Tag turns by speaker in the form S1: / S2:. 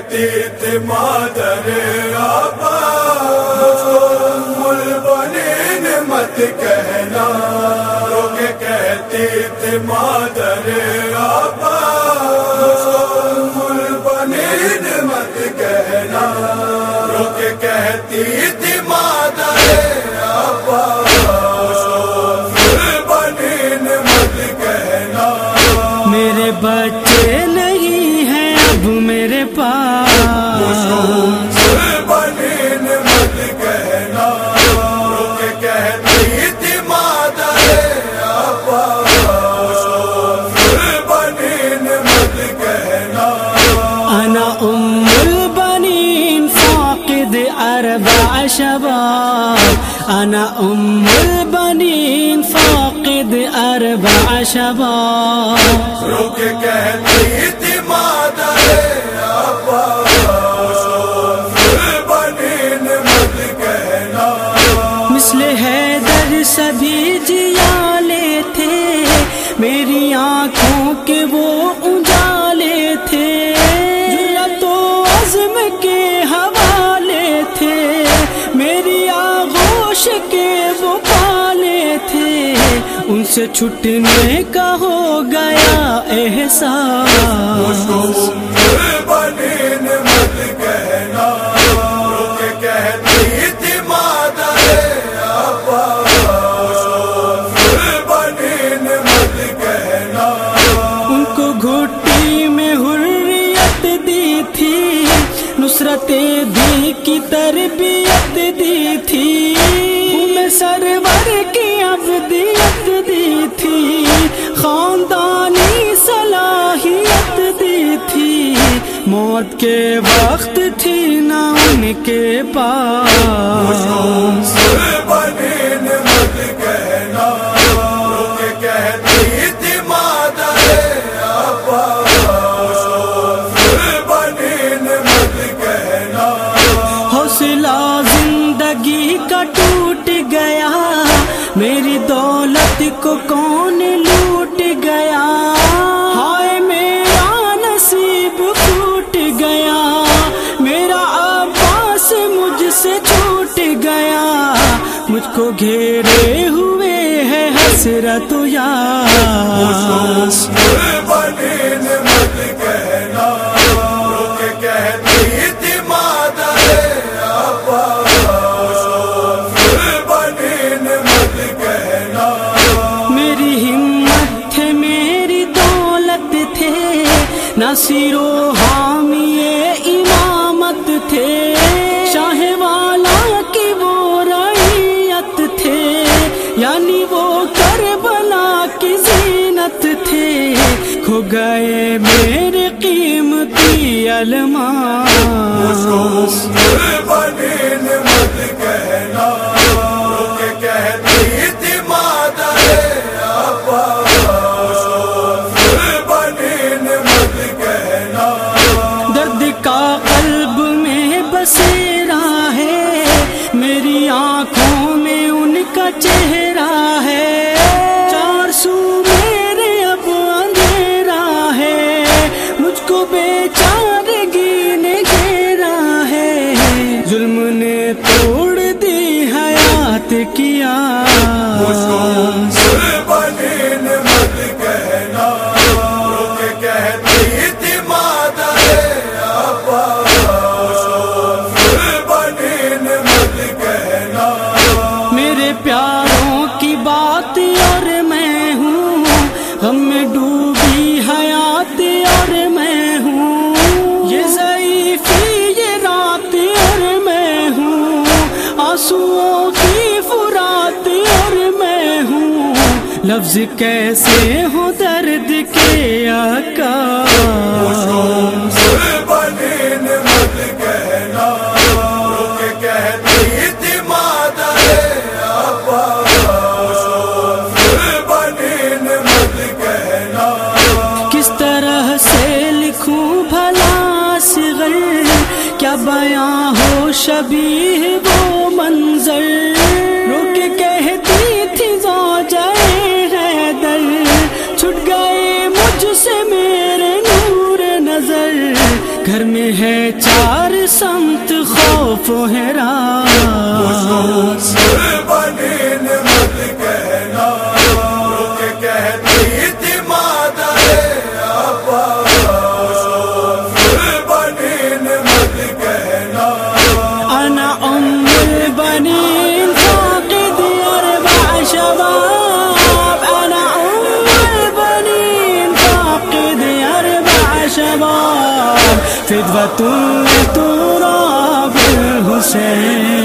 S1: کہتی تھی مادر آبا مجھ کو ام البنین مت کہنا، رو کے کہتی تھی مادر آبا مجھ کو ام البنین مت کہنا، رو کے کہتی تھی مادر آبا مجھ کو ام البنین مت کہنا۔
S2: میرے بچے نہیں ہیں اب میرے پاس،
S1: مجھ کو ام البنین مت کہنا، رو کے کہتی تھی مادر آبا مجھ کو ام البنین مت کہنا۔
S2: انا ام البنین فاقد اربع شباب، انا ام البنین فاقد اربع شباب،
S1: رو کے کہتی تھی مادر آبا مجھ کو ام البنین مت کہنا۔
S2: مثل حیدر سبھی جیالے تھے، میری آنکھوں کے وہ اجالے تھے، جرأت و عزم کے حوالے تھے، میری آغوش کے وہ پالے تھے، ان سے چھٹنے کا ہو گیا
S1: مجھ کو
S2: احساس۔
S1: ام البنین مت کہنا، رو کے کہتی تھی مادر آبا مجھ کو ام البنین مت کہنا۔
S2: ان کو گھٹی میں حریت دی تھی، نصرت دی کی تربیت دی تھی، میں سرور کی ابدیت دی تھی، خاندانی صلاحیت دی تھی، موت کے وقت تھی نہ ان کے
S1: مجھ کو
S2: پاس۔
S1: ام البنین مت کہنا، رو کے کہتی تھی مادر آبا مجھ کو ام البنین مت کہنا۔
S2: حوصلہ زندگی کا ٹوٹ گیا، میری دولت کو کون لوٹ گیا، ہائے میرا نصیب پھوٹ گیا، میرا عباس مجھ سے چھوٹ گیا، مجھ کو گھیرے ہوئے ہے حسرت و یاس۔
S1: ام البنین مت کہنا، رو کے کہتی تھی مادر آبا مجھ کو ام البنین مت کہنا۔
S2: میری ہمت تھے میری دولت تھے، ناصر و حامی امامت تھے، شاہ والا کی وہ رعیت تھے، یعنی وہ کربلا کی زینت تھے، کھو گئے میرے قیمتی الماس۔
S1: ام البنین مت کہنا، رو کے کہتی تھی مادر آبا مجھ کو ام البنین مت کہنا۔
S2: درد کا قلب میں بسیرا ہے، میری آنکھوں میں ان کا چہرہ ہے، چار سو میرے اب اندھیرا ہے، مجھ کو بیچارگی نے گھیرا ہے، ظلم نے توڑ دی حیات کی
S1: مجھ کو
S2: آس۔
S1: ام البنین مت کہنا، رو کے کہتی تھی مادر آبا مجھ کو ام البنین مت کہنا۔
S2: میرے پیاروں کی بات اور میں ہوں، غم میں ڈوبی حیات اور میں ہوں، یہ ضعیفی یہ رات اور میں ہوں، آنسوؤں کی فرات اور میں ہوں، لفظ کیسے ہو درد کے آقا۔
S1: مجھ کو ام البنین مت کہنا، رو کے کہتی تھی مادر آبا مجھ کو ام البنین مت کہنا۔
S2: کس طرح سے لکھوں بھلا صغر، کیا بیاں ہو شبیہ وہ منظر، رو کے کہتی تھی زوجہ حیدر، چھٹ گئے مجھ سے میرے نور نظر، گھر میں ہے چار سمت خوف و حیران
S1: بنین مت کہنا رک کہتی تھی مادر عباس بنین مت کہنا
S2: انا ام البنین فاقد اربع شباب انا ام البنین فاقد اربع شباب فدوة تراب الحسین